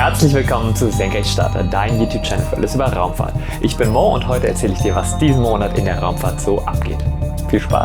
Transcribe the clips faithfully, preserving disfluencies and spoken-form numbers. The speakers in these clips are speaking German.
Herzlich willkommen zu Senkrechtstarter, dein YouTube-Channel für alles über Raumfahrt. Ich bin Mo und heute erzähle ich dir, was diesen Monat in der Raumfahrt so abgeht. Viel Spaß!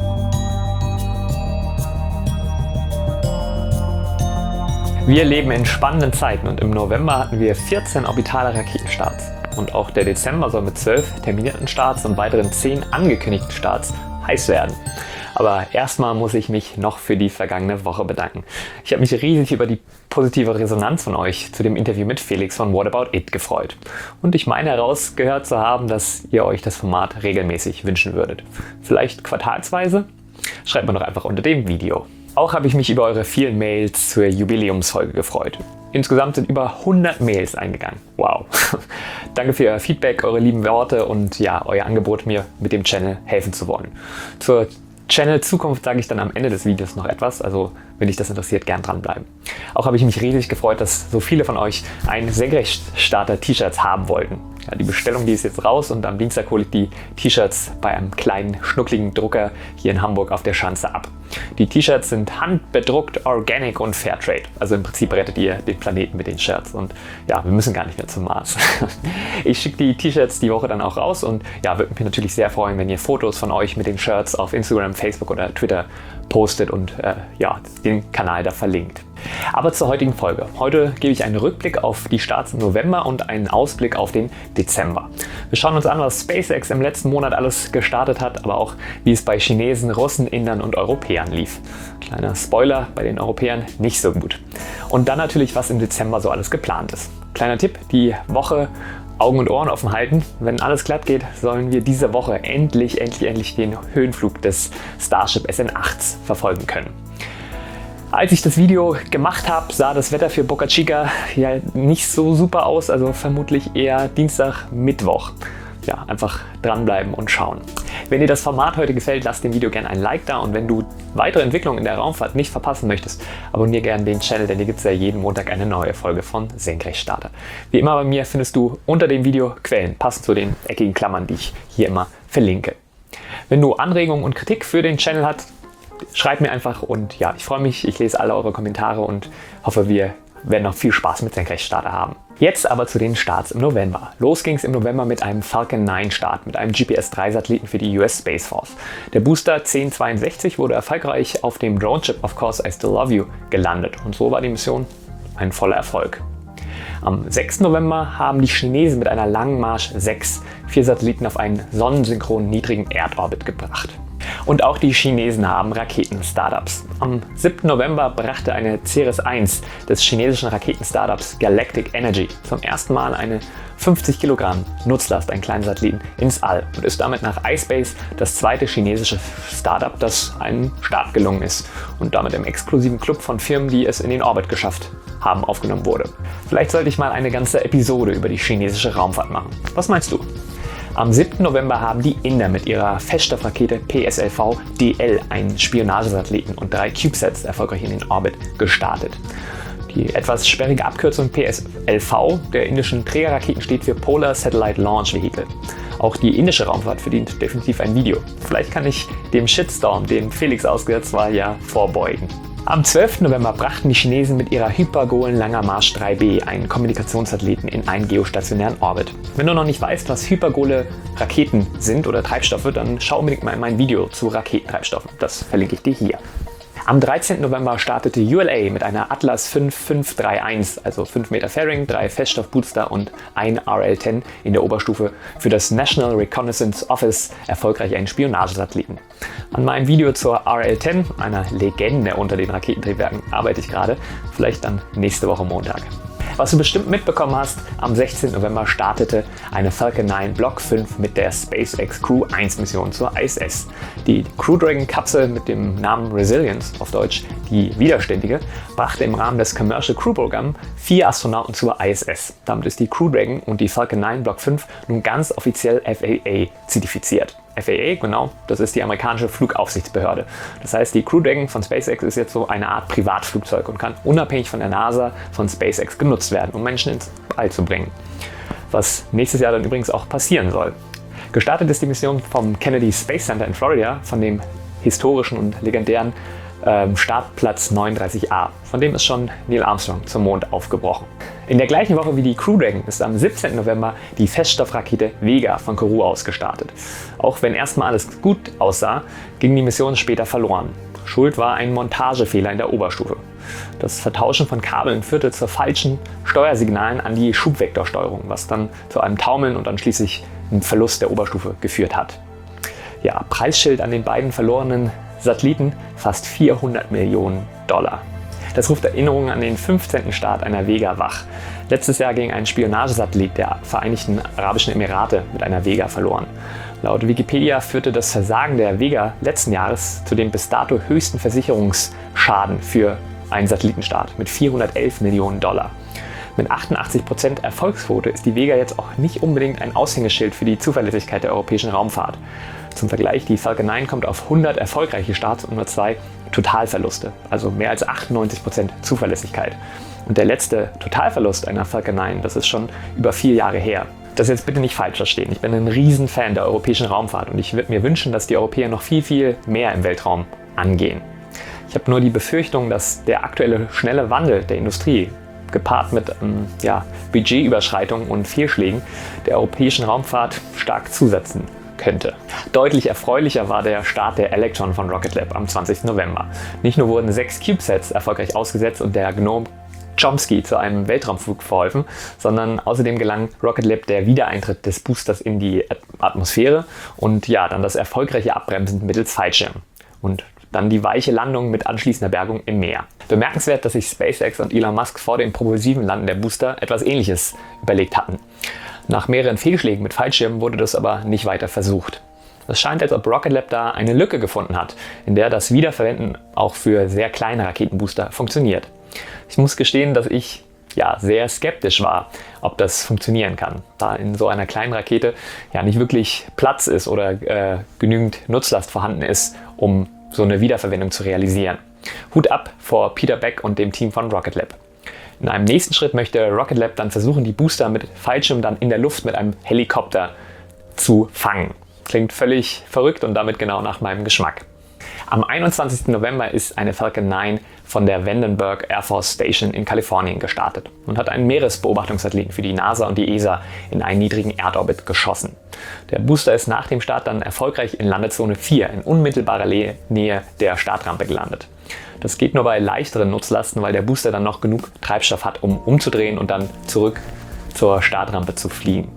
Wir leben in spannenden Zeiten und im November hatten wir vierzehn orbitale Raketenstarts. Und auch der Dezember soll mit zwölf terminierten Starts und weiteren zehn angekündigten Starts heiß werden. Aber erstmal muss ich mich noch für die vergangene Woche bedanken. Ich habe mich riesig über die positive Resonanz von euch zu dem Interview mit Felix von What About It gefreut. Und ich meine herausgehört zu haben, dass ihr euch das Format regelmäßig wünschen würdet. Vielleicht quartalsweise? Schreibt mir doch einfach unter dem Video. Auch habe ich mich über eure vielen Mails zur Jubiläumsfolge gefreut. Insgesamt sind über hundert Mails eingegangen. Wow! Danke für euer Feedback, eure lieben Worte und ja, euer Angebot, mir mit dem Channel helfen zu wollen. Zur Channel Zukunft sage ich dann am Ende des Videos noch etwas, also wenn dich das interessiert, gern dranbleiben. Auch habe ich mich riesig gefreut, dass so viele von euch ein Senkrechtstarter-T-Shirts haben wollten. Ja, die Bestellung, die ist jetzt raus und am Dienstag hole ich die T-Shirts bei einem kleinen, schnuckligen Drucker hier in Hamburg auf der Schanze ab. Die T-Shirts sind handbedruckt, organic und Fairtrade. Also im Prinzip rettet ihr den Planeten mit den Shirts und ja, wir müssen gar nicht mehr zum Mars. Ich schicke die T-Shirts die Woche dann auch raus und ja, würde mich natürlich sehr freuen, wenn ihr Fotos von euch mit den Shirts auf Instagram, Facebook oder Twitter postet und äh, ja, den Kanal da verlinkt. Aber zur heutigen Folge. Heute gebe ich einen Rückblick auf die Starts im November und einen Ausblick auf den Dezember. Wir schauen uns an, was SpaceX im letzten Monat alles gestartet hat, aber auch wie es bei Chinesen, Russen, Indern und Europäern lief. Kleiner Spoiler, bei den Europäern nicht so gut. Und dann natürlich, was im Dezember so alles geplant ist. Kleiner Tipp, die Woche Augen und Ohren offen halten. Wenn alles glatt geht, sollen wir diese Woche endlich, endlich, endlich den Höhenflug des Starship S N acht verfolgen können. Als ich das Video gemacht habe, sah das Wetter für Boca Chica ja nicht so super aus, also vermutlich eher Dienstag, Mittwoch. Ja, einfach dranbleiben und schauen. Wenn dir das Format heute gefällt, lass dem Video gerne ein Like da und wenn du weitere Entwicklungen in der Raumfahrt nicht verpassen möchtest, abonniere gerne den Channel, denn hier gibt es ja jeden Montag eine neue Folge von Senkrechtstarter. Wie immer bei mir findest du unter dem Video Quellen, passend zu den eckigen Klammern, die ich hier immer verlinke. Wenn du Anregungen und Kritik für den Channel hast, schreib mir einfach und ja, ich freue mich, ich lese alle eure Kommentare und hoffe, wir werden noch viel Spaß mit Senkrechtstarter haben. Jetzt aber zu den Starts im November. Los ging es im November mit einem Falcon neun Start mit einem G P S drei Satelliten für die U S Space Force. Der Booster zehn zweiundsechzig wurde erfolgreich auf dem Drone-Chip Of Course I Still Love You gelandet und so war die Mission ein voller Erfolg. Am sechsten November haben die Chinesen mit einer Langen Marsch sechs vier Satelliten auf einen sonnensynchronen niedrigen Erdorbit gebracht. Und auch die Chinesen haben Raketen-Startups. Am siebten November brachte eine Ceres eins des chinesischen Raketen-Startups Galactic Energy zum ersten Mal eine fünfzig Kilogramm Nutzlast, einen kleinen Satelliten, ins All und ist damit nach iSpace das zweite chinesische Startup, das einen Start gelungen ist und damit im exklusiven Club von Firmen, die es in den Orbit geschafft haben, aufgenommen wurde. Vielleicht sollte ich mal eine ganze Episode über die chinesische Raumfahrt machen. Was meinst du? Am siebten November haben die Inder mit ihrer Feststoffrakete P S L V D L einen Spionagesatelliten und drei CubeSats erfolgreich in den Orbit gestartet. Die etwas sperrige Abkürzung P S L V der indischen Trägerraketen steht für Polar Satellite Launch Vehicle. Auch die indische Raumfahrt verdient definitiv ein Video. Vielleicht kann ich dem Shitstorm, dem Felix ausgesetzt war, ja vorbeugen. Am zwölften November brachten die Chinesen mit ihrer Hypergolen Langer Marsch drei B einen Kommunikationssatelliten in einen geostationären Orbit. Wenn du noch nicht weißt, was hypergole Raketen sind oder Treibstoffe, dann schau unbedingt mal in mein Video zu Raketentreibstoffen. Das verlinke ich dir hier. Am dreizehnten November startete U L A mit einer Atlas fünf fünf drei eins, also fünf Meter Fairing, drei Feststoffbooster und ein R L zehn in der Oberstufe für das National Reconnaissance Office erfolgreich einen Spionagesatelliten. An meinem Video zur R L zehn, einer Legende unter den Raketentriebwerken, arbeite ich gerade, vielleicht dann nächste Woche Montag. Was du bestimmt mitbekommen hast, am sechzehnten November startete eine Falcon neun Block fünf mit der SpaceX Crew eins Mission zur I S S. Die Crew Dragon Kapsel mit dem Namen Resilience, auf Deutsch die Widerständige, brachte im Rahmen des Commercial Crew Program vier Astronauten zur I S S. Damit ist die Crew Dragon und die Falcon neun Block fünf nun ganz offiziell F A A zertifiziert. F A A, genau, das ist die amerikanische Flugaufsichtsbehörde. Das heißt, die Crew Dragon von SpaceX ist jetzt so eine Art Privatflugzeug und kann unabhängig von der NASA von SpaceX genutzt werden, um Menschen ins All zu bringen. Was nächstes Jahr dann übrigens auch passieren soll. Gestartet ist die Mission vom Kennedy Space Center in Florida, von dem historischen und legendären ähm, Startplatz neununddreißig A. Von dem ist schon Neil Armstrong zum Mond aufgebrochen. In der gleichen Woche wie die Crew Dragon ist am siebzehnten November die Feststoffrakete Vega von Kourou aus gestartet. Auch wenn erstmal alles gut aussah, ging die Mission später verloren. Schuld war ein Montagefehler in der Oberstufe. Das Vertauschen von Kabeln führte zu falschen Steuersignalen an die Schubvektorsteuerung, was dann zu einem Taumeln und dann schließlich einem Verlust der Oberstufe geführt hat. Ja, Preisschild an den beiden verlorenen Satelliten fast vierhundert Millionen Dollar. Das ruft Erinnerungen an den fünfzehnten Start einer Vega wach. Letztes Jahr ging ein Spionagesatellit der Vereinigten Arabischen Emirate mit einer Vega verloren. Laut Wikipedia führte das Versagen der Vega letzten Jahres zu dem bis dato höchsten Versicherungsschaden für einen Satellitenstart mit vierhundertelf Millionen Dollar. Mit achtundachtzig Prozent Erfolgsquote ist die Vega jetzt auch nicht unbedingt ein Aushängeschild für die Zuverlässigkeit der europäischen Raumfahrt. Zum Vergleich, die Falcon neun kommt auf hundert erfolgreiche Starts und nur zwei Totalverluste, also mehr als achtundneunzig Prozent Zuverlässigkeit. Und der letzte Totalverlust einer Falcon neun, das ist schon über vier Jahre her. Das jetzt bitte nicht falsch verstehen. Ich bin ein Riesenfan der europäischen Raumfahrt und ich würde mir wünschen, dass die Europäer noch viel, viel mehr im Weltraum angehen. Ich habe nur die Befürchtung, dass der aktuelle schnelle Wandel der Industrie gepaart mit ähm, ja, Budgetüberschreitungen und Fehlschlägen der europäischen Raumfahrt stark zusetzen könnte. Deutlich erfreulicher war der Start der Electron von Rocket Lab am zwanzigsten November. Nicht nur wurden sechs CubeSats erfolgreich ausgesetzt und der Gnome Chomsky zu einem Weltraumflug verholfen, sondern außerdem gelang Rocket Lab der Wiedereintritt des Boosters in die Atmosphäre und ja, dann das erfolgreiche Abbremsen mittels Fallschirm. Und dann die weiche Landung mit anschließender Bergung im Meer. Bemerkenswert, dass sich SpaceX und Elon Musk vor dem propulsiven Landen der Booster etwas Ähnliches überlegt hatten. Nach mehreren Fehlschlägen mit Fallschirmen wurde das aber nicht weiter versucht. Es scheint, als ob Rocket Lab da eine Lücke gefunden hat, in der das Wiederverwenden auch für sehr kleine Raketenbooster funktioniert. Ich muss gestehen, dass ich ja, sehr skeptisch war, ob das funktionieren kann, da in so einer kleinen Rakete ja nicht wirklich Platz ist oder äh, genügend Nutzlast vorhanden ist, um so eine Wiederverwendung zu realisieren. Hut ab vor Peter Beck und dem Team von Rocket Lab. In einem nächsten Schritt möchte Rocket Lab dann versuchen, die Booster mit Fallschirm dann in der Luft mit einem Helikopter zu fangen. Klingt völlig verrückt und damit genau nach meinem Geschmack. Am einundzwanzigsten November ist eine Falcon neun von der Vandenberg Air Force Station in Kalifornien gestartet und hat einen Meeresbeobachtungssatelliten für die NASA und die E S A in einen niedrigen Erdorbit geschossen. Der Booster ist nach dem Start dann erfolgreich in Landezone vier in unmittelbarer Nähe der Startrampe gelandet. Das geht nur bei leichteren Nutzlasten, weil der Booster dann noch genug Treibstoff hat, um umzudrehen und dann zurück zur Startrampe zu fliegen.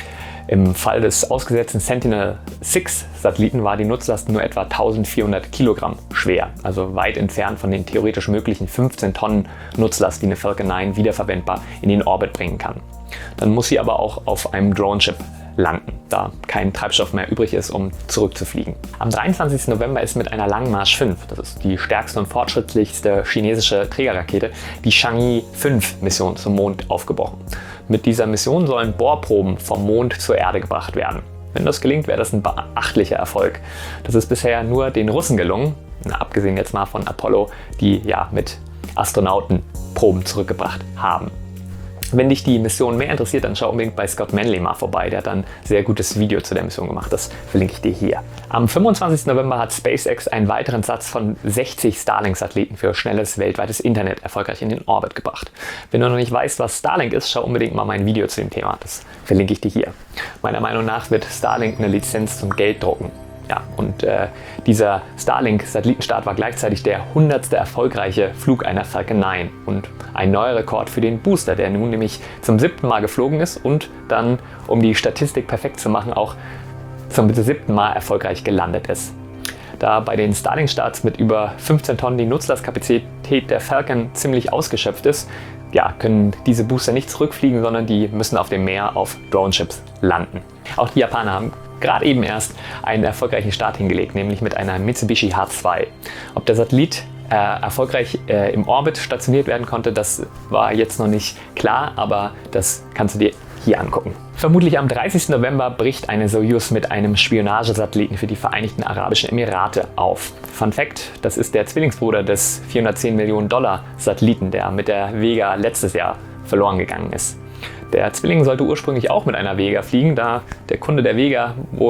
Im Fall des ausgesetzten Sentinel sechs Satelliten war die Nutzlast nur etwa eintausendvierhundert Kilogramm schwer, also weit entfernt von den theoretisch möglichen fünfzehn Tonnen Nutzlast, die eine Falcon neun wiederverwendbar in den Orbit bringen kann. Dann muss sie aber auch auf einem Drone-Chip landen, da kein Treibstoff mehr übrig ist, um zurückzufliegen. Am dreiundzwanzigsten November ist mit einer Langmarsch fünf, das ist die stärkste und fortschrittlichste chinesische Trägerrakete, die Chang'e fünf Mission zum Mond aufgebrochen. Mit dieser Mission sollen Bohrproben vom Mond zur Erde gebracht werden. Wenn das gelingt, wäre das ein beachtlicher Erfolg. Das ist bisher nur den Russen gelungen, abgesehen jetzt mal von Apollo, die ja mit Astronauten Proben zurückgebracht haben. Wenn dich die Mission mehr interessiert, dann schau unbedingt bei Scott Manley mal vorbei. Der hat ein sehr gutes Video zu der Mission gemacht. Das verlinke ich dir hier. Am fünfundzwanzigsten November hat SpaceX einen weiteren Satz von sechzig Starlink-Satelliten für schnelles weltweites Internet erfolgreich in den Orbit gebracht. Wenn du noch nicht weißt, was Starlink ist, schau unbedingt mal mein Video zu dem Thema. Das verlinke ich dir hier. Meiner Meinung nach wird Starlink eine Lizenz zum Gelddrucken. Ja, und äh, dieser Starlink-Satellitenstart war gleichzeitig der hundertste erfolgreiche Flug einer Falcon neun und ein neuer Rekord für den Booster, der nun nämlich zum siebten Mal geflogen ist und dann, um die Statistik perfekt zu machen, auch zum siebten Mal erfolgreich gelandet ist. Da bei den Starlink-Starts mit über fünfzehn Tonnen die Nutzlastkapazität der Falcon ziemlich ausgeschöpft ist, ja, können diese Booster nicht zurückfliegen, sondern die müssen auf dem Meer auf Drone-Chips landen. Auch die Japaner haben gerade eben erst einen erfolgreichen Start hingelegt, nämlich mit einer Mitsubishi H zwei. Ob der Satellit äh, erfolgreich äh, im Orbit stationiert werden konnte, das war jetzt noch nicht klar, aber das kannst du dir hier angucken. Vermutlich am dreißigsten November bricht eine Soyuz mit einem Spionagesatelliten für die Vereinigten Arabischen Emirate auf. Fun Fact: Das ist der Zwillingsbruder des vierhundertzehn Millionen Dollar Satelliten, der mit der Vega letztes Jahr verloren gegangen ist. Der Zwilling sollte ursprünglich auch mit einer Vega fliegen, da der Kunde der Vega wohl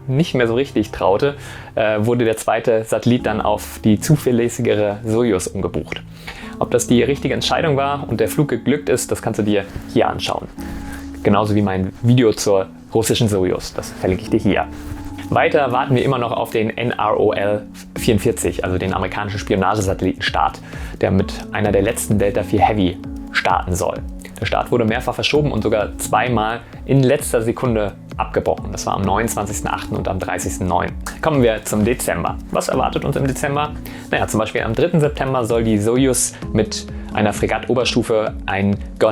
nicht mehr so richtig traute, äh, wurde der zweite Satellit dann auf die zuverlässigere Sojus umgebucht. Ob das die richtige Entscheidung war und der Flug geglückt ist, das kannst du dir hier anschauen. Genauso wie mein Video zur russischen Sojus, das verlinke ich dir hier. Weiter warten wir immer noch auf den N R O L vierundvierzig, also den amerikanischen Spionagesatellitenstart, der mit einer der letzten Delta vier Heavy starten soll. Der Start wurde mehrfach verschoben und sogar zweimal in letzter Sekunde abgebrochen. Das war am neunundzwanzigsten achten und am dreißigsten neunten Kommen wir zum Dezember. Was erwartet uns im Dezember? Naja, zum Beispiel am dritten September soll die Sojus mit einer Fregatt-Oberstufe einen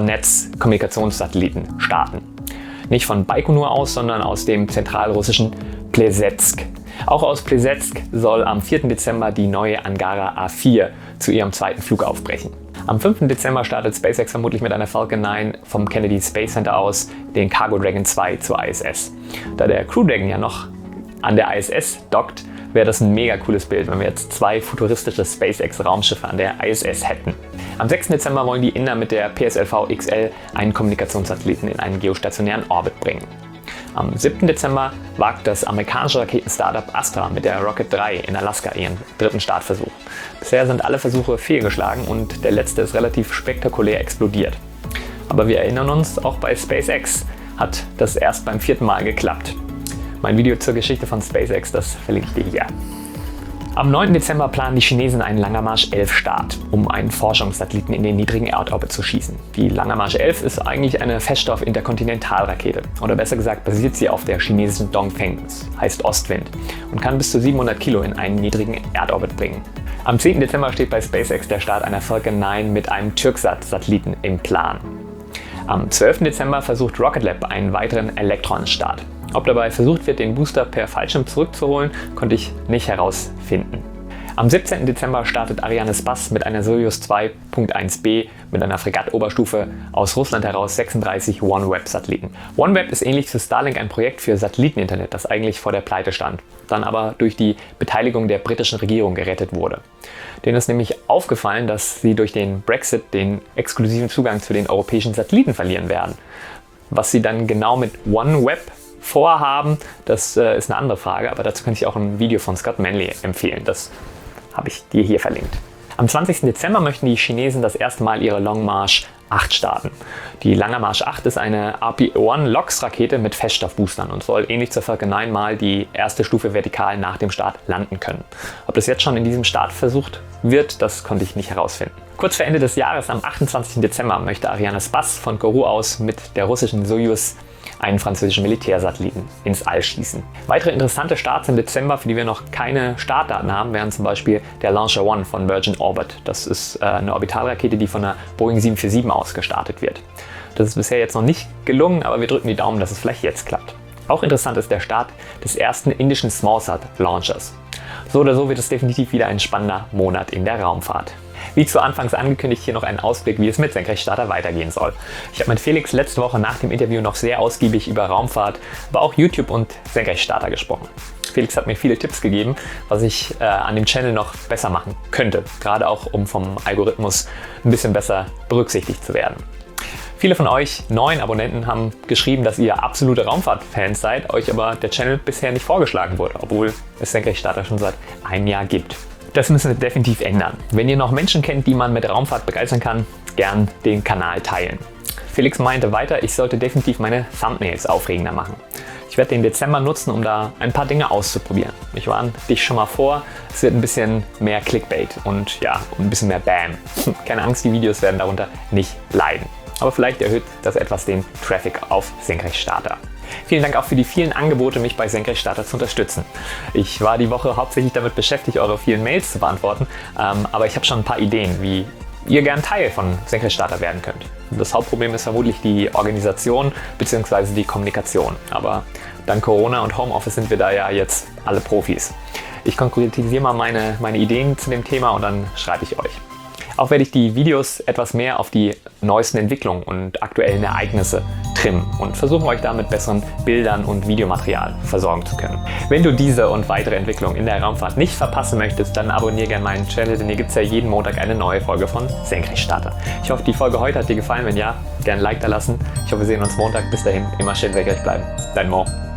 Gornetz-Kommunikationssatelliten starten. Nicht von Baikonur aus, sondern aus dem zentralrussischen Plesetsk. Auch aus Plesetsk soll am vierten Dezember die neue Angara A vier zu ihrem zweiten Flug aufbrechen. Am fünften Dezember startet SpaceX vermutlich mit einer Falcon neun vom Kennedy Space Center aus den Cargo Dragon zwei zur I S S. Da der Crew Dragon ja noch an der I S S dockt, wäre das ein mega cooles Bild, wenn wir jetzt zwei futuristische SpaceX-Raumschiffe an der I S S hätten. Am sechsten Dezember wollen die Inder mit der P S L V X L einen Kommunikationssatelliten in einen geostationären Orbit bringen. Am siebten Dezember wagt das amerikanische Raketen-Startup Astra mit der Rocket drei in Alaska ihren dritten Startversuch. Bisher sind alle Versuche fehlgeschlagen und der letzte ist relativ spektakulär explodiert. Aber wir erinnern uns, auch bei SpaceX hat das erst beim vierten Mal geklappt. Mein Video zur Geschichte von SpaceX, das verlinke ich dir hier. Am neunten Dezember planen die Chinesen einen Langermarsch elf Start, um einen Forschungssatelliten in den niedrigen Erdorbit zu schießen. Die Langermarsch elf ist eigentlich eine Feststoff-Interkontinentalrakete, oder besser gesagt basiert sie auf der chinesischen Dongfeng, das heißt Ostwind, und kann bis zu siebenhundert Kilo in einen niedrigen Erdorbit bringen. Am zehnten Dezember steht bei SpaceX der Start einer Falcon neun mit einem Türksat-Satelliten im Plan. Am zwölften Dezember versucht Rocket Lab einen weiteren Elektron-Start. Ob dabei versucht wird, den Booster per Fallschirm zurückzuholen, konnte ich nicht herausfinden. Am siebzehnten Dezember startet Arianespace mit einer Sojus zwei Punkt eins b mit einer Fregatt-Oberstufe aus Russland heraus sechsunddreißig OneWeb-Satelliten. OneWeb ist ähnlich zu Starlink ein Projekt für Satelliteninternet, das eigentlich vor der Pleite stand, dann aber durch die Beteiligung der britischen Regierung gerettet wurde. Denen ist nämlich aufgefallen, dass sie durch den Brexit den exklusiven Zugang zu den europäischen Satelliten verlieren werden. Was sie dann genau mit OneWeb vorhaben, das äh, ist eine andere Frage, aber dazu kann ich auch ein Video von Scott Manley empfehlen. Das habe ich dir hier verlinkt. Am zwanzigsten Dezember möchten die Chinesen das erste Mal ihre Long March acht starten. Die Lange March acht ist eine R P eins LOX-Rakete mit Feststoffboostern und soll ähnlich zur Falcon neun mal die erste Stufe vertikal nach dem Start landen können. Ob das jetzt schon in diesem Start versucht wird, das konnte ich nicht herausfinden. Kurz vor Ende des Jahres, am achtundzwanzigsten Dezember, möchte Arianespace von Kourou aus mit der russischen Sojus einen französischen Militärsatelliten ins All schießen. Weitere interessante Starts im Dezember, für die wir noch keine Startdaten haben, wären zum Beispiel der Launcher One von Virgin Orbit. Das ist äh, eine Orbitalrakete, die von der Boeing sieben vier sieben aus gestartet wird. Das ist bisher jetzt noch nicht gelungen, aber wir drücken die Daumen, dass es vielleicht jetzt klappt. Auch interessant ist der Start des ersten indischen SmallSat Launchers. So oder so wird es definitiv wieder ein spannender Monat in der Raumfahrt. Wie zu Anfangs angekündigt, hier noch einen Ausblick, wie es mit Senkrechtstarter weitergehen soll. Ich habe mit Felix letzte Woche nach dem Interview noch sehr ausgiebig über Raumfahrt, aber auch YouTube und Senkrechtstarter gesprochen. Felix hat mir viele Tipps gegeben, was ich äh, an dem Channel noch besser machen könnte, gerade auch um vom Algorithmus ein bisschen besser berücksichtigt zu werden. Viele von euch neuen Abonnenten haben geschrieben, dass ihr absolute Raumfahrt-Fans seid, euch aber der Channel bisher nicht vorgeschlagen wurde, obwohl es Senkrechtstarter schon seit einem Jahr gibt. Das müssen wir definitiv ändern. Wenn ihr noch Menschen kennt, die man mit Raumfahrt begeistern kann, gern den Kanal teilen. Felix meinte weiter, ich sollte definitiv meine Thumbnails aufregender machen. Ich werde den Dezember nutzen, um da ein paar Dinge auszuprobieren. Ich warne dich schon mal vor, es wird ein bisschen mehr Clickbait und ja, ein bisschen mehr Bam. Keine Angst, die Videos werden darunter nicht leiden. Aber vielleicht erhöht das etwas den Traffic auf Senkrechtstarter. Vielen Dank auch für die vielen Angebote, mich bei Senkrechtstarter zu unterstützen. Ich war die Woche hauptsächlich damit beschäftigt, eure vielen Mails zu beantworten, ähm, aber ich habe schon ein paar Ideen, wie ihr gern Teil von Senkrechtstarter werden könnt. Das Hauptproblem ist vermutlich die Organisation bzw. die Kommunikation, aber dank Corona und Homeoffice sind wir da ja jetzt alle Profis. Ich konkretisiere mal meine, meine Ideen zu dem Thema und dann schreibe ich euch. Auch werde ich die Videos etwas mehr auf die neuesten Entwicklungen und aktuellen Ereignisse trimmen und versuchen euch da mit besseren Bildern und Videomaterial versorgen zu können. Wenn du diese und weitere Entwicklungen in der Raumfahrt nicht verpassen möchtest, dann abonniere gerne meinen Channel, denn hier gibt es ja jeden Montag eine neue Folge von Senkrechtstarter. Ich hoffe, die Folge heute hat dir gefallen. Wenn ja, gerne ein Like da lassen. Ich hoffe, wir sehen uns Montag. Bis dahin, immer schön senkrecht bleiben. Dein Mo.